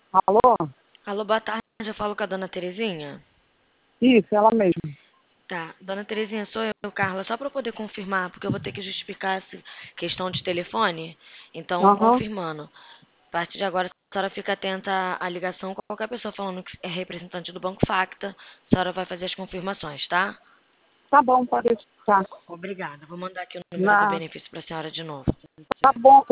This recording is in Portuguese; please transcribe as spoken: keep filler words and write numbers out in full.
Alô? Alô, boa tarde. Eu falo com a dona Terezinha. Isso, ela mesma. Tá, dona Terezinha, sou eu, Carla, só para eu poder confirmar, porque eu vou ter que justificar essa questão de telefone. Então, Aham. confirmando. A partir de agora, a senhora fica atenta à ligação com qualquer pessoa falando que é representante do Banco Facta. A senhora vai fazer as confirmações, tá? Tá bom, pode deixar. Obrigada. Vou mandar aqui o número do Na... benefício para a senhora de novo. Tá bom,